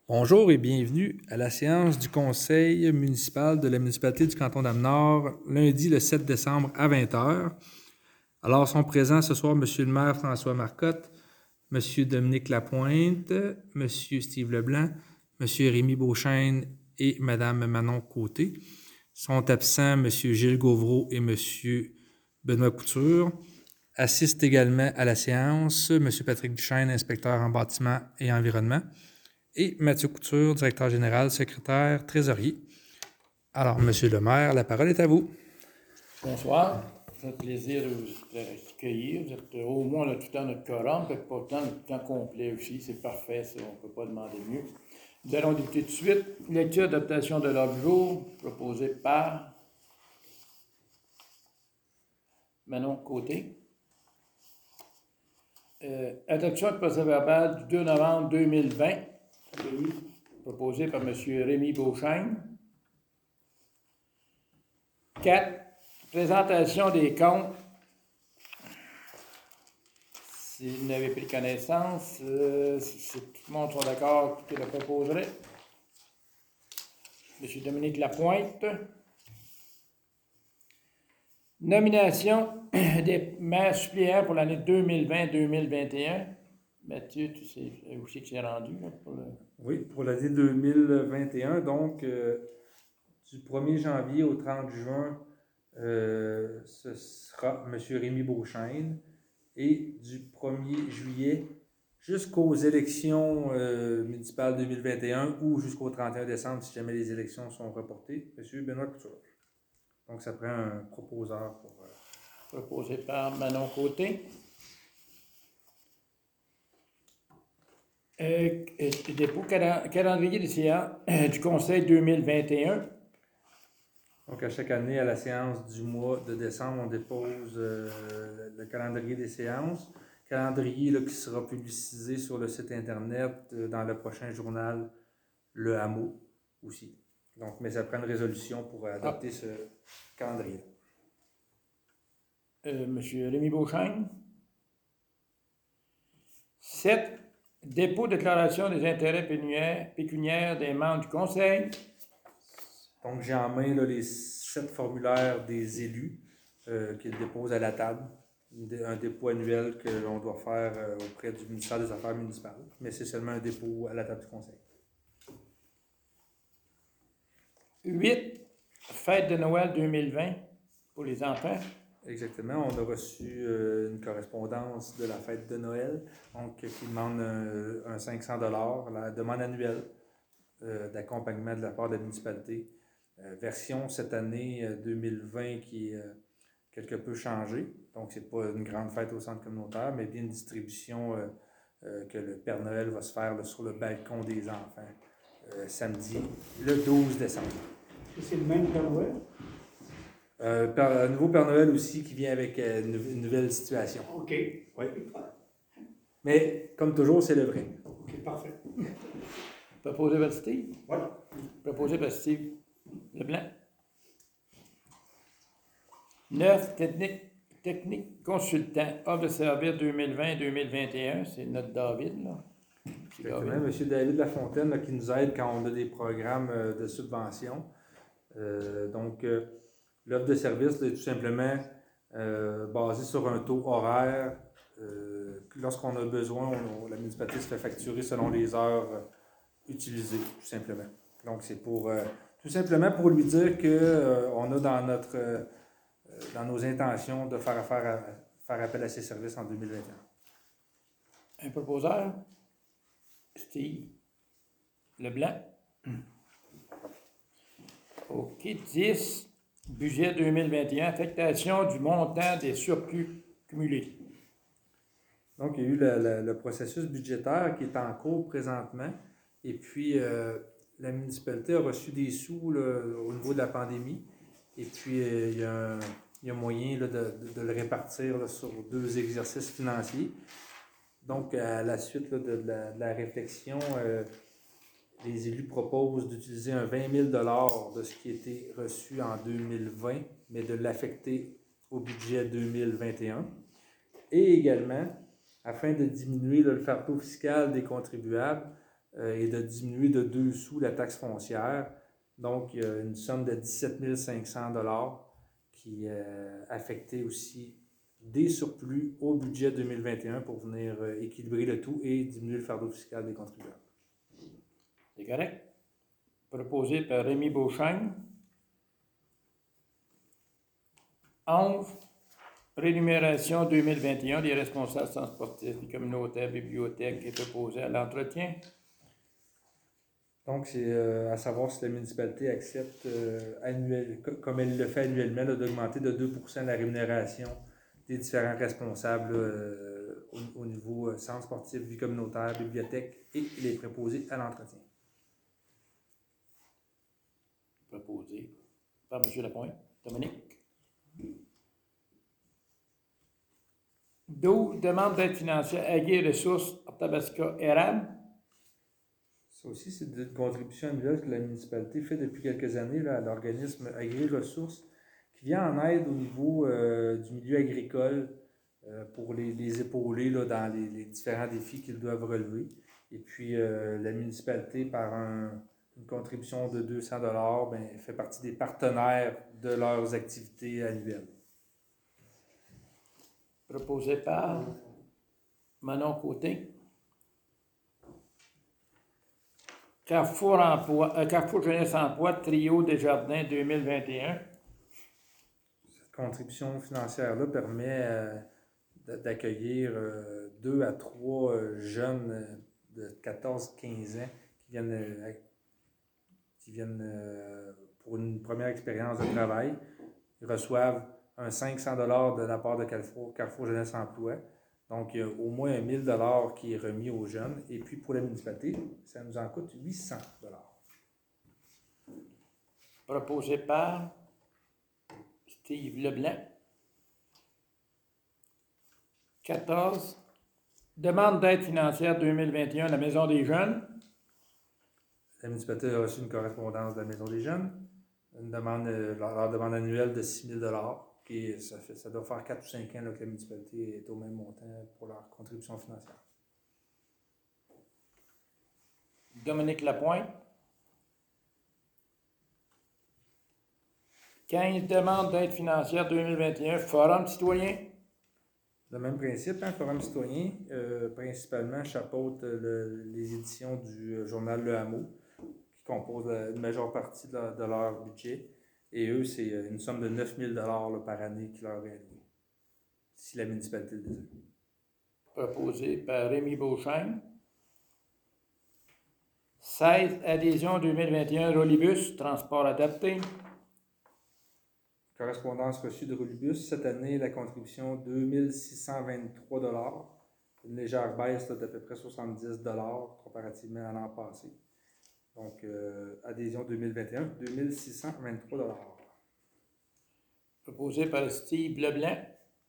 Bonjour et bienvenue à la séance du conseil municipal de la municipalité du canton d'Amenord, lundi le 7 décembre à 20h. Alors, sont présents ce soir M. le maire François Marcotte, M. Dominique Lapointe, M. Steve Leblanc, M. Rémi Beauchesne et Mme Manon Côté. Sont absents M. Gilles Gauvreau et M. Benoît Couture. Assistent également à la séance M. Patrick Duchesne, inspecteur en bâtiment et environnement, et Mathieu Couture, directeur général, secrétaire, trésorier. Alors, Monsieur le maire, la parole est à vous. Bonsoir. Ça fait plaisir de vous accueillir. Vous êtes au moins là, tout le temps notre quorum, peut-être pas tout le temps complet aussi. C'est parfait, ça. On ne peut pas demander mieux. Nous allons débuter tout de suite. Lecture d'adaptation de l'ordre du jour, proposée par Manon Côté. Adoption de procès-verbal du 2 novembre 2020, proposé par M. Rémi Beauchesne. 4. Présentation des comptes. Si vous n'avez pris connaissance, si tout le monde sont d'accord, qui le proposerait. M. Dominique Lapointe. Nomination des maires suppléants pour l'année 2020-2021. Mathieu, tu sais où c'est que c'est rendu? Là, Oui, pour l'année 2021, donc du 1er janvier au 30 juin, ce sera M. Rémi Beauchesne, et du 1er juillet jusqu'aux élections municipales 2021 ou jusqu'au 31 décembre, si jamais les élections sont reportées, M. Benoît Couture. Donc, ça prend un proposeur pour... Proposé par Manon Côté. Dépôt calendrier des séances du Conseil 2021. Donc, à chaque année, à la séance du mois de décembre, on dépose le calendrier des séances. Calendrier là, qui sera publicisé sur le site Internet dans le prochain journal Le Hameau aussi. Donc, mais ça prend une résolution pour adopter ce calendrier. Monsieur Rémi Beauchesne. 7. Dépôt de déclaration des intérêts pécuniaires des membres du Conseil. Donc, j'ai en main là, les 7 formulaires des élus qu'ils déposent à la table. Un dépôt annuel que l'on doit faire auprès du ministère des Affaires municipales. Mais c'est seulement un dépôt à la table du Conseil. 8. Fête de Noël 2020 pour les enfants. Exactement. On a reçu une correspondance de la fête de Noël, donc qui demande un 500$, la demande annuelle d'accompagnement de la part de la municipalité. Version cette année 2020 qui est quelque peu changée. Donc, c'est pas une grande fête au centre communautaire, mais bien une distribution que le Père Noël va se faire là, sur le balcon des enfants samedi, le 12 décembre. C'est le même Père Noël? Un nouveau Père Noël aussi qui vient avec une nouvelle situation. OK. Oui. Mais, comme toujours, c'est le vrai. OK, parfait. Proposé par Steve. Oui. Proposé par Steve Leblanc. 9. Technique consultant. Offre de service 2020-2021. C'est notre David, là. Exactement. M. David Lafontaine là, qui nous aide quand on a des programmes de subvention. Donc, l'offre de service est tout simplement basée sur un taux horaire. Lorsqu'on a besoin, la municipalité se fait facturer selon les heures utilisées, tout simplement. Donc, c'est pour tout simplement pour lui dire qu'on a dans nos intentions de faire appel à ses services en 2021. Un proposeur? Steve Leblanc. OK. 10. Budget 2021. Affectation du montant des surplus cumulés. Donc, il y a eu le processus budgétaire qui est en cours présentement. Et puis, la municipalité a reçu des sous là, au niveau de la pandémie. Et puis, il y a moyen là, de le répartir là, sur 2 exercices financiers. Donc, à la suite là, de la réflexion, les élus proposent d'utiliser un 20 000 $ de ce qui a été reçu en 2020, mais de l'affecter au budget 2021. Et également, afin de diminuer là, le fardeau fiscal des contribuables, et de diminuer de 2 sous la taxe foncière. Donc, il y a une somme de 17 500 $ qui est affectée aussi des surplus au budget 2021 pour venir équilibrer le tout et diminuer le fardeau fiscal des contribuables. C'est correct? Proposé par Rémi Beauchesne. 11. Rémunération 2021 des responsables centres sportifs, des communautaires, bibliothèques et proposé à l'entretien. Donc, c'est à savoir si la municipalité accepte, comme elle le fait annuellement, d'augmenter de 2 % la rémunération des différents responsables au niveau centre sportif, vie communautaire, bibliothèque et les préposés à l'entretien. Proposé par M. Lapointe. Dominique. 12. Demande d'aide financière Agri Ressources Arthabasca érable. Ça aussi, c'est une contribution annuelle que la municipalité fait depuis quelques années là, à l'organisme Agri Ressources qui vient en aide au niveau du milieu agricole pour les épauler là, dans les différents défis qu'ils doivent relever. Et puis, la municipalité, par une contribution de 200 $, fait partie des partenaires de leurs activités annuelles. Proposé par Manon Côté. Carrefour Jeunesse Emploi, Trio Desjardins 2021. Cette contribution financière-là permet d'accueillir 2 à 3 jeunes de 14-15 ans qui viennent pour une première expérience de travail. Ils reçoivent un 500 $ de la part de Carrefour Jeunesse Emploi. Donc, il y a au moins 1 000 $ qui est remis aux jeunes. Et puis, pour la municipalité, ça nous en coûte 800 $. Proposé par Steve Leblanc. 14. Demande d'aide financière 2021 à la Maison des Jeunes. La municipalité a reçu une correspondance de la Maison des Jeunes. Leur demande annuelle de 6 000 $. Puis ça doit faire 4 ou 5 ans là, que la municipalité est au même montant pour leur contribution financière. Dominique Lapointe. 15. Demande d'aide financière 2021, Forum citoyen. Le même principe, hein, Forum citoyen, principalement chapeaute les éditions du journal Le Hameau, qui composent une majeure partie de leur budget. Et eux, c'est une somme de 9 000 $ par année qui leur est allouée, si la municipalité le désire. Proposé par Rémi Beauchesne. 16. Adhésion 2021, Rolibus, transport adapté. Correspondance reçue de Rolibus. Cette année, la contribution 2 623 $. Une légère baisse d'à peu près 70 $ comparativement à l'an passé. Donc, adhésion 2021, 2 623 $. Proposé par Steve Leblanc.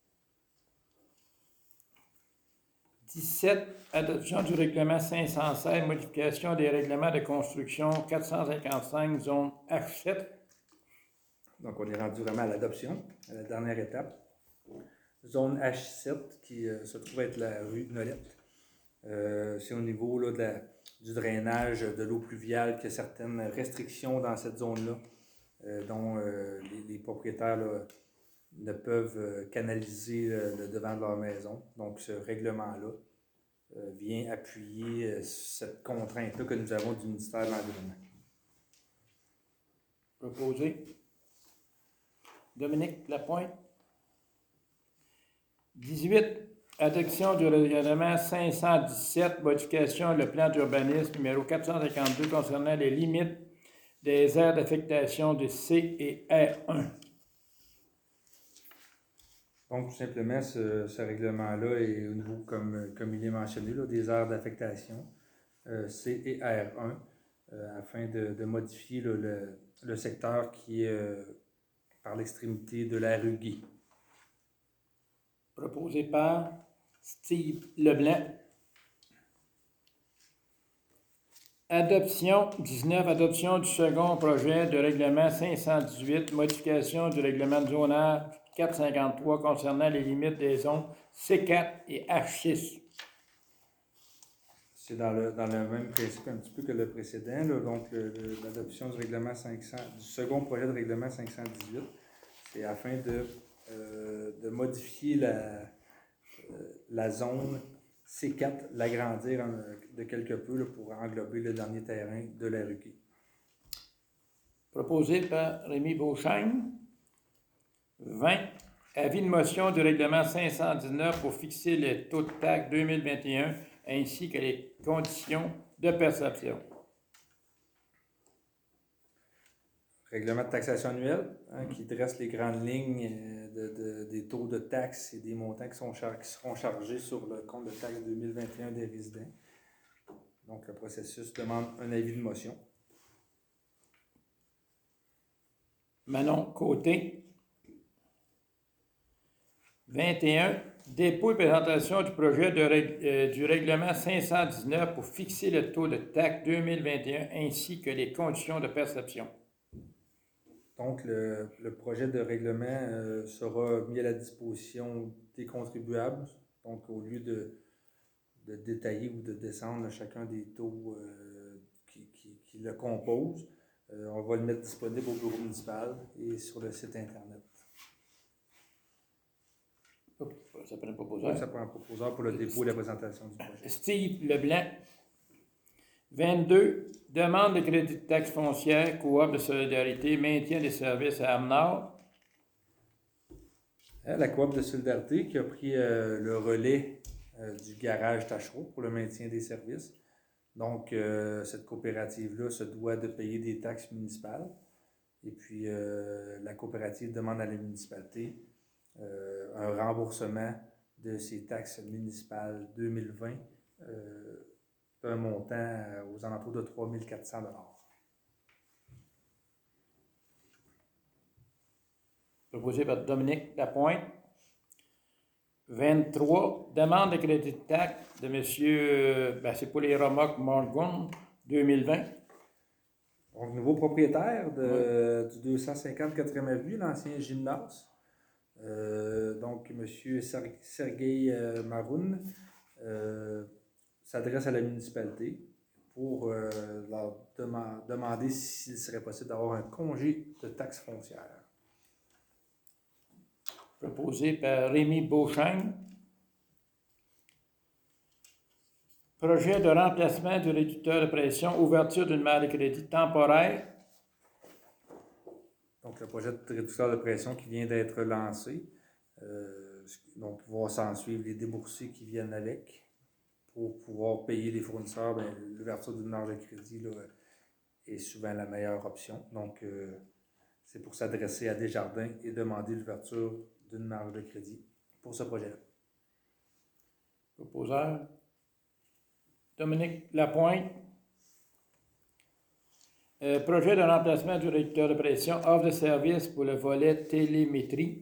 17. Adoption du règlement 516, modification des règlements de construction 455, zone H7. Donc, on est rendu vraiment à l'adoption, à la dernière étape. Zone H7, qui se trouve être la rue Nolette. C'est au niveau là, du drainage de l'eau pluviale qu'il y a certaines restrictions dans cette zone-là, dont les propriétaires là, ne peuvent canaliser le devant de leur maison. Donc, ce règlement-là vient appuyer cette contrainte-là que nous avons du ministère de l'Environnement. Proposé. Dominique Lapointe. 18. Adoption du règlement 517, modification le plan d'urbanisme numéro 452 concernant les limites des aires d'affectation de C et R1. Donc, tout simplement, ce règlement-là est au niveau, comme il est mentionné, là, des aires d'affectation C et R1, afin de modifier là, le secteur qui est par l'extrémité de la rue Guy. Proposé par Steve Leblanc. Adoption 19. Adoption du second projet de règlement 518, modification du règlement de zonage 453 concernant les limites des zones C4 et H6. C'est dans le même principe un petit peu que le précédent, là. Donc l'adoption du règlement 500, du second projet de règlement 518, c'est afin de modifier la zone C4, l'agrandir de quelque peu là, pour englober le dernier terrain de la RUQ. Proposé par Rémi Beauchesne. 20. Avis de motion du règlement 519 pour fixer les taux de taxe 2021 ainsi que les conditions de perception. Règlement de taxation annuel, qui dresse les grandes lignes des taux de taxes et des montants qui seront chargés sur le compte de taxe 2021 des résidents. Donc, le processus demande un avis de motion. Manon Côté. 21. Dépôt et présentation du projet du règlement 519 pour fixer le taux de taxe 2021 ainsi que les conditions de perception. Donc, le projet de règlement sera mis à la disposition des contribuables. Donc, au lieu de détailler ou de descendre chacun des taux qui le composent, on va le mettre disponible au bureau municipal et sur le site Internet. Ça prend un proposeur. Ça prend un proposeur pour le dépôt et la présentation du projet. Steve Leblanc. 22. Demande de crédit de taxe foncière, coop de solidarité, maintien des services à Amenard. La coop de solidarité qui a pris le relais du garage Tachereau pour le maintien des services. Donc, cette coopérative-là se doit de payer des taxes municipales. Et puis, la coopérative demande à la municipalité un remboursement de ces taxes municipales 2020 d'un montant aux alentours de 3 400 $. Proposé par Dominique Lapointe. 23. Demande de crédit de taxe de M. c'est pour les remorques Morgan 2020. Donc, nouveau propriétaire du 250 4e avenue, l'ancien gymnase. Donc, M. Sergueï Maroun s'adresse à la municipalité pour leur demander s'il serait possible d'avoir un congé de taxe foncière. Proposé par Rémi Beauchesne. Projet de remplacement du réducteur de pression, ouverture d'une marge de crédit temporaire. Donc, le projet de réducteur de pression qui vient d'être lancé. Donc, il va s'en suivre les déboursés qui viennent avec pour pouvoir payer les fournisseurs. Bien, l'ouverture d'une marge de crédit là, est souvent la meilleure option. Donc, c'est pour s'adresser à Desjardins et demander l'ouverture d'une marge de crédit pour ce projet-là. Proposeur. Dominique Lapointe. Projet de remplacement du réducteur de pression, offre de service pour le volet télémétrie.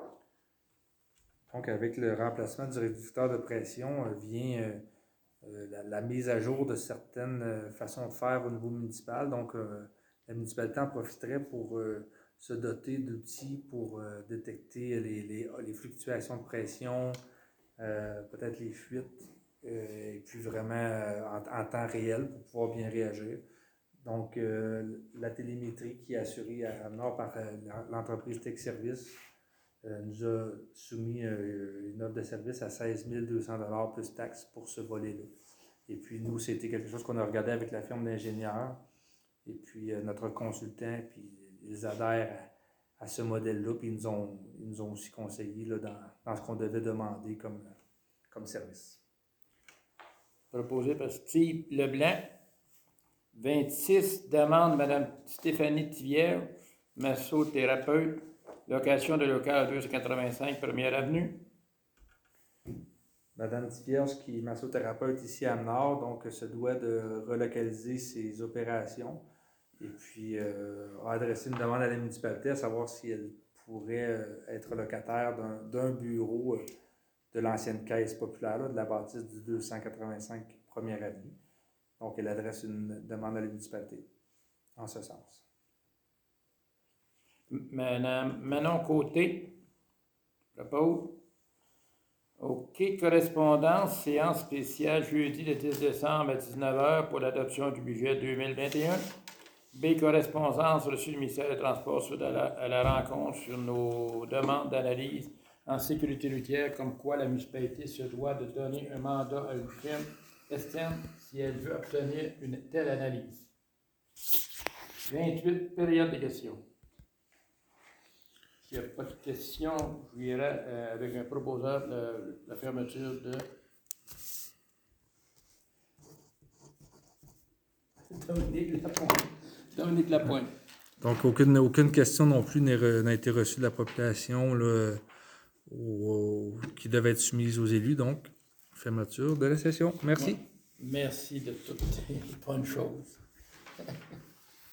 Donc, avec le remplacement du réducteur de pression vient la mise à jour de certaines façons de faire au niveau municipal. Donc, la municipalité en profiterait pour se doter d'outils pour détecter les fluctuations de pression, peut-être les fuites, et puis vraiment en temps réel pour pouvoir bien réagir. Donc, la télémétrie qui est assurée à Nord par l'entreprise Tech Service nous a soumis une offre de service à 16 200 $ plus taxes pour ce volet-là. Et puis, nous, c'était quelque chose qu'on a regardé avec la firme d'ingénieurs et puis notre consultant, puis ils adhèrent à ce modèle-là, puis ils nous ont aussi conseillé là, dans ce qu'on devait demander comme service. Proposé par Steve Leblanc. 26. Demande Mme Stéphanie Thivière, massothérapeute, location de local 285 1er Avenue. Mme Tivierge, qui est massothérapeute ici à Nord, donc se doit de relocaliser ses opérations et puis a adressé une demande à la municipalité à savoir si elle pourrait être locataire d'un bureau de l'ancienne caisse populaire, là, de la bâtisse du 285 1er Avenue. Donc, elle adresse une demande à la municipalité en ce sens. Madame Manon Côté propose OK, correspondance, séance spéciale jeudi le 10 décembre à 19h pour l'adoption du budget 2021. B, correspondance reçue du ministère des Transports suite à la rencontre sur nos demandes d'analyse en sécurité routière, comme quoi la municipalité se doit de donner un mandat à une firme externe si elle veut obtenir une telle analyse. 28, période de questions. S'il n'y a pas de questions, je irai avec un proposeur de la fermeture de Dominique Lapointe. Donc, aucune question non plus n'a été reçue de la population là, qui devait être soumise aux élus. Donc, fermeture de la session. Merci. Ouais. Merci de toutes les bonnes choses.